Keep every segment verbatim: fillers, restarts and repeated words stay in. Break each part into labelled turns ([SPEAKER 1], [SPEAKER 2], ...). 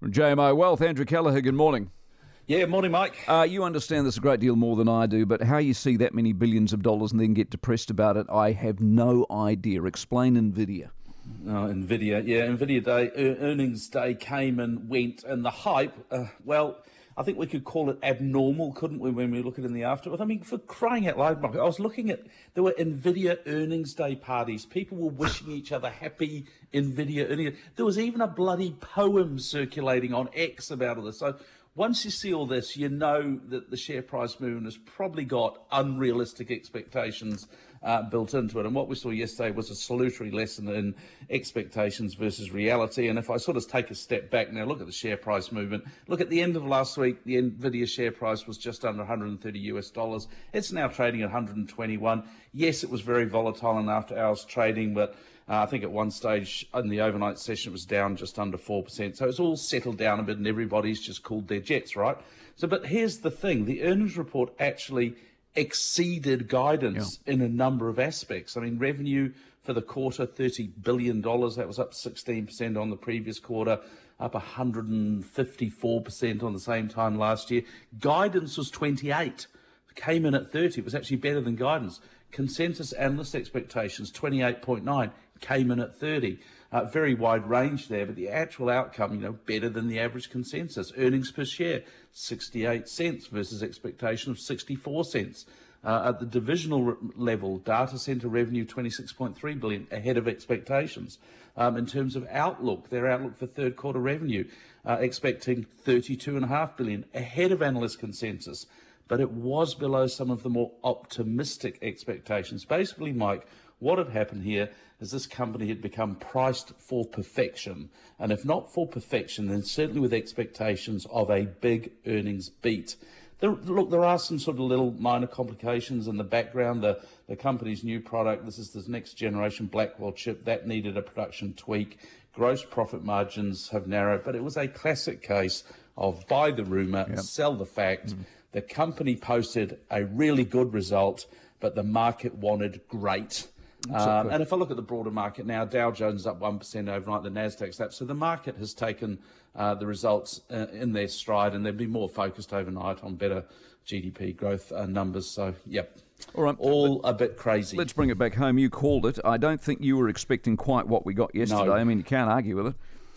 [SPEAKER 1] From J M O Wealth, Andrew Kelleher, good morning.
[SPEAKER 2] Yeah, morning, Mike.
[SPEAKER 1] Uh, you understand this a great deal more than I do, but how you see that many billions of dollars and then get depressed about it, I have no idea. Explain NVIDIA.
[SPEAKER 2] Oh, NVIDIA, yeah, NVIDIA Day, er, earnings day came and went, and the hype, uh, well, I think we could call it abnormal, couldn't we, when we look at it in the aftermath? I mean, for crying out loud, Mike, I was looking at, there were NVIDIA earnings day parties. People were wishing each other happy NVIDIA earnings. There was even a bloody poem circulating on X about all this. So once you see all this, you know that the share price movement has probably got unrealistic expectations uh, built into it. And what we saw yesterday was a salutary lesson in expectations versus reality. And if I sort of take a step back now, look at the share price movement. Look at the end of last week, the NVIDIA share price was just under one hundred thirty US dollars. It's now trading at one hundred twenty-one. Yes, it was very volatile in after hours trading, but Uh, I think at one stage in the overnight session it was down just under four percent. So it's all settled down a bit and everybody's just cooled their jets, right? So, but here's the thing. The earnings report actually exceeded guidance yeah. in a number of aspects. I mean, revenue for the quarter, thirty billion dollars. That was up sixteen percent on the previous quarter, up one hundred fifty-four percent on the same time last year. Guidance was twenty-eight. Came in at thirty. It was actually better than guidance. Consensus analyst expectations, twenty-eight point nine, came in at thirty. Uh, very wide range there, but the actual outcome, you know, better than the average consensus. Earnings per share, sixty-eight cents versus expectation of sixty-four cents. Uh, at the divisional re- level, data center revenue, twenty-six point three billion dollars, ahead of expectations. Um, in terms of outlook, their outlook for third quarter revenue, uh, expecting thirty-two point five billion dollars, ahead of analyst consensus. But it was below some of the more optimistic expectations. Basically, Mike, what had happened here is this company had become priced for perfection. And if not for perfection, then certainly with expectations of a big earnings beat. There, look, there are some sort of little minor complications in the background. The, the company's new product, this is this next generation Blackwell chip, that needed a production tweak. Gross profit margins have narrowed, but it was a classic case of buy the rumour, yep. sell the fact. Mm-hmm. The company posted a really good result, but the market wanted great. Um, and if I look at the broader market now, Dow Jones is up one percent overnight, the Nasdaq's up. So the market has taken uh, the results uh, in their stride, and they've been more focused overnight on better G D P growth uh, numbers. So, yep, all, right. all a bit crazy.
[SPEAKER 1] Let's bring it back home. You called it. I don't think you were expecting quite what we got yesterday. No. I mean, you can't argue with it.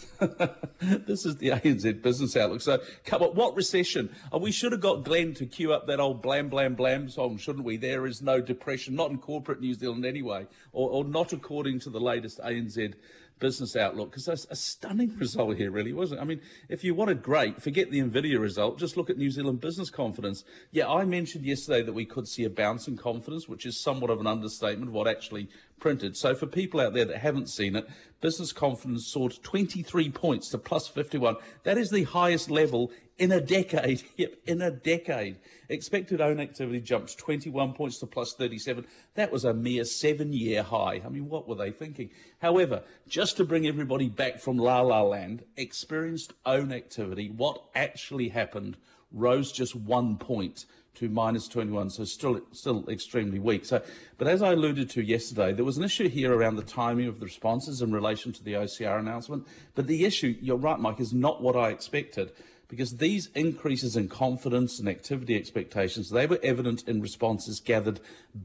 [SPEAKER 2] This is the A N Z Business Outlook. So, come on, what recession? Oh, we should have got Glenn to cue up that old blam, blam, blam song, shouldn't we? There is no depression, not in corporate New Zealand anyway, or, or not according to the latest A N Z Business Outlook, because that's a stunning result here, really, wasn't it? I mean, if you wanted great, forget the NVIDIA result, just look at New Zealand business confidence. Yeah, I mentioned yesterday that we could see a bounce in confidence, which is somewhat of an understatement of what actually printed. So for people out there that haven't seen it, business confidence soared twenty-three points to plus fifty-one. That is the highest level in a decade. Yep, in a decade. Expected own activity jumped twenty-one points to plus thirty-seven. That was a mere seven-year high. I mean, what were they thinking? However, just to bring everybody back from La La Land, experienced own activity, what actually happened, rose just one point to minus twenty-one, so still still extremely weak. So, but as I alluded to yesterday, there was an issue here around the timing of the responses in relation to the O C R announcement. But the issue, you're right, Mike, is not what I expected, because these increases in confidence and activity expectations, they were evident in responses gathered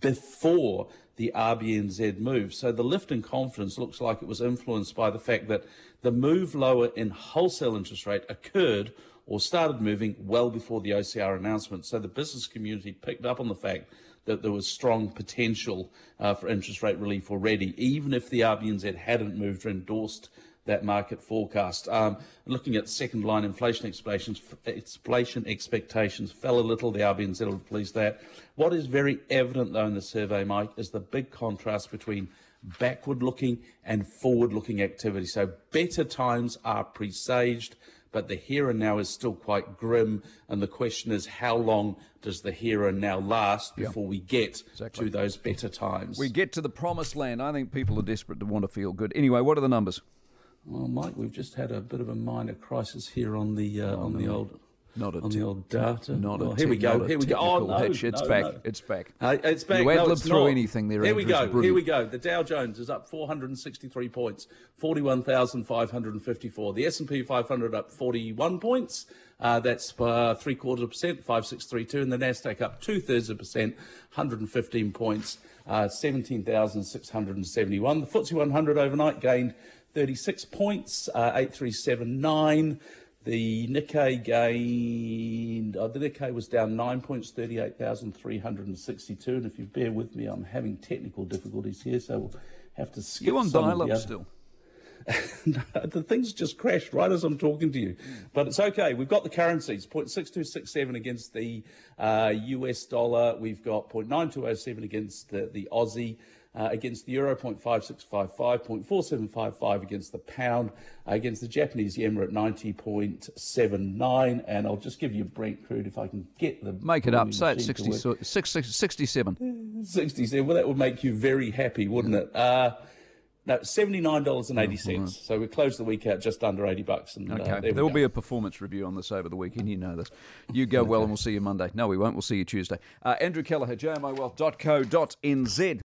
[SPEAKER 2] before the R B N Z move. So the lift in confidence looks like it was influenced by the fact that the move lower in wholesale interest rate occurred or started moving well before the O C R announcement. So the business community picked up on the fact that there was strong potential uh, for interest rate relief already, even if the R B N Z hadn't moved or endorsed that market forecast. Um, looking at second line inflation expectations, inflation expectations fell a little. The R B N Z will please that. What is very evident, though, in the survey, Mike, is the big contrast between backward-looking and forward-looking activity. So better times are presaged, but the here and now is still quite grim, and the question is, how long does the here and now last before yeah. we get exactly. to those better times?
[SPEAKER 1] We get to the promised land. I think people are desperate to want to feel good. Anyway, what are the numbers?
[SPEAKER 2] Well, Mike, we've just had a bit of a minor crisis here on the uh, oh, on no. the old
[SPEAKER 1] Not a
[SPEAKER 2] on
[SPEAKER 1] te-
[SPEAKER 2] the old data.
[SPEAKER 1] Not
[SPEAKER 2] oh,
[SPEAKER 1] a
[SPEAKER 2] here we
[SPEAKER 1] te-
[SPEAKER 2] go.
[SPEAKER 1] not a
[SPEAKER 2] Here we go. Oh,
[SPEAKER 1] technical
[SPEAKER 2] no,
[SPEAKER 1] hitch. It's
[SPEAKER 2] no,
[SPEAKER 1] back.
[SPEAKER 2] no.
[SPEAKER 1] It's back.
[SPEAKER 2] Uh, it's back.
[SPEAKER 1] You
[SPEAKER 2] no,
[SPEAKER 1] ad-lib
[SPEAKER 2] it's
[SPEAKER 1] through
[SPEAKER 2] not.
[SPEAKER 1] anything there,
[SPEAKER 2] Here we
[SPEAKER 1] Andrew.
[SPEAKER 2] go.
[SPEAKER 1] It's
[SPEAKER 2] Here
[SPEAKER 1] brilliant.
[SPEAKER 2] we go. The Dow Jones is up four hundred sixty-three points, forty-one thousand five hundred fifty-four. The S and P five hundred up forty-one points. Uh, that's uh, three quarters of a percent, five six three two, and the Nasdaq up two thirds of a percent, one hundred fifteen points, uh, seventeen thousand six hundred seventy-one. The F T S E one hundred overnight gained thirty-six points, uh, eight three seven nine. The Nikkei gained, oh, the Nikkei was down nine points, thirty-eight thousand three hundred sixty-two. And if you bear with me, I'm having technical difficulties here, so we'll have to skip
[SPEAKER 1] You on
[SPEAKER 2] some of
[SPEAKER 1] dial-up
[SPEAKER 2] the other-
[SPEAKER 1] still?
[SPEAKER 2] No, the thing's just crashed right as I'm talking to you. But it's okay. We've got the currencies, zero point six two six seven against the uh, U S dollar. We've got zero point nine two oh seven against the, the Aussie. Uh, against the euro, zero point five six five five, zero point four seven five five against the pound, uh, against the Japanese yen, we're at ninety point seven nine. And I'll just give you Brent crude if I can get the...
[SPEAKER 1] Make it up. Say it
[SPEAKER 2] machine to
[SPEAKER 1] sixty,
[SPEAKER 2] work.
[SPEAKER 1] so- six, six, sixty-seven.
[SPEAKER 2] sixty-seven. Well, that would make you very happy, wouldn't it? Uh, no, seventy-nine dollars and eighty cents. So we closed the week out just under eighty bucks. And,
[SPEAKER 1] Okay,
[SPEAKER 2] uh, there,
[SPEAKER 1] there will
[SPEAKER 2] we
[SPEAKER 1] be
[SPEAKER 2] go.
[SPEAKER 1] a performance review on this over the weekend. You know this. You go well and we'll see you Monday. No, we won't. We'll see you Tuesday. Uh, Andrew Kelleher, J M O wealth dot co dot n z.